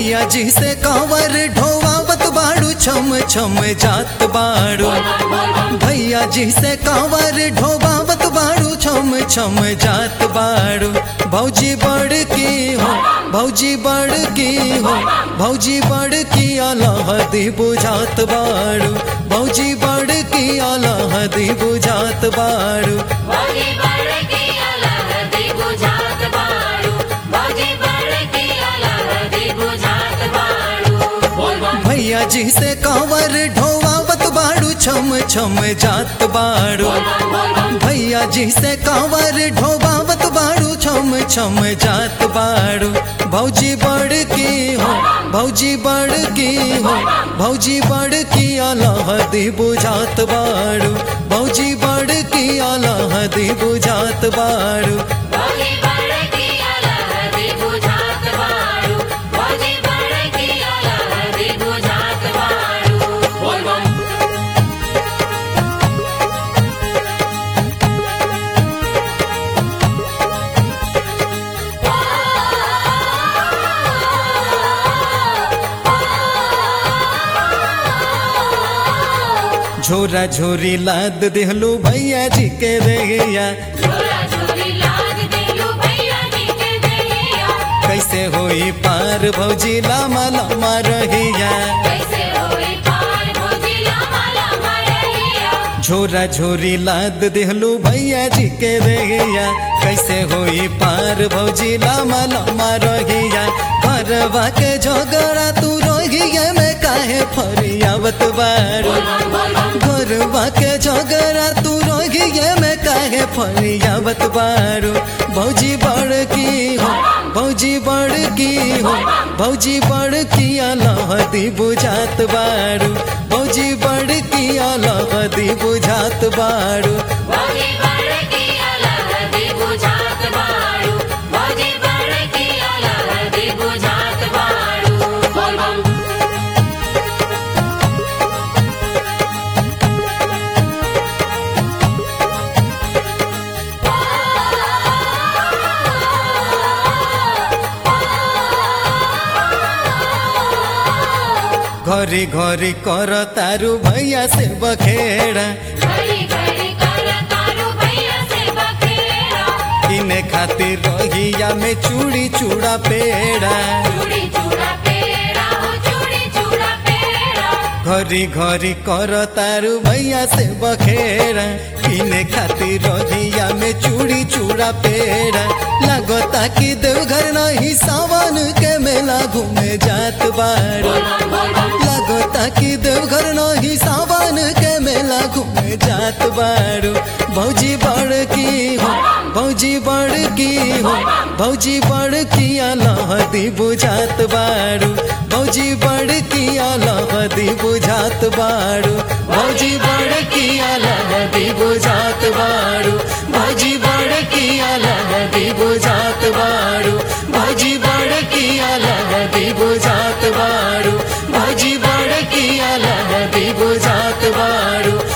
भैया जी से कांवर ढोवावत बाड़ू छम छम जात बाड़ू। भैया जी से कांवर ढोवावत बाड़ू छम छम जात बाड़ू। भौजी बड़ की हो भौजी बड़ की हो भौजी बड़ की अलहदी बुझात बाड़ू। भौजी बड़ की अलहदी बुझात बाड़ू। भैया जी से कांवर ढोवावत बाड़ू छम छम जात बाड़ू। भैया जी से कांवर ढोवावत बाड़ू छम छम जात बाड़ू। भौजी बड़ की हो भौजी बड़ की हो भौजी बड़ की अलहदी बुझात बाड़ू। भौजी बड़ की अलहदी बुझात बाड़ू। झोरा झोरी लाद देहलू भैया जी के देहिया। कैसे होई पार भौजी लामा लामा रहिया। झोरा झोरी लाद देहलू भैया जी के देहिया। कैसे होई पार भौजी लामा लामा रहिया। घरवा के झगड़ा तू रोहिया में काहे फरियावत बाड़ू। घरवा के झगड़ा तू रोहिया में काहे फरियावत बाड़ू। भौजी बड़ की हो भौजी बड़ की हो भौजी बड़ की अलहदी बुझात बाड़ू। भौजी बड़ की अलहदी बुझात बाड़ू। घरी घरी कर तारू भैया से बखेड़ा। इने खातिर रहिया में चूड़ी चूड़ा पेड़ा। घरी घरी कर तारू भैया से बखेड़ा। इने खातिर रहिया में चूड़ी चूड़ा पेड़ा। लगता कि देवघर नहीं सावन के मेला घूमे जात बाड़ू। लगता कि देवघर नहीं सावन के मेला घूमे जात बाड़ू। भौजी बड़ की हो भौजी बड़ की हो भौजी बड़ की अलहदी बुझात बाड़ू। भौजी बड़ की अलहदी बुझात बाड़ू। भौजी बड़ की अलहदी बुझात बाड़ू। भौजी बड़ की अलहदी बुझात बाड़ू। भौजी बड़ की अलहदी बुझात बाड़ू। भौजी बड़ की अलहदी बुझात बाड़ू।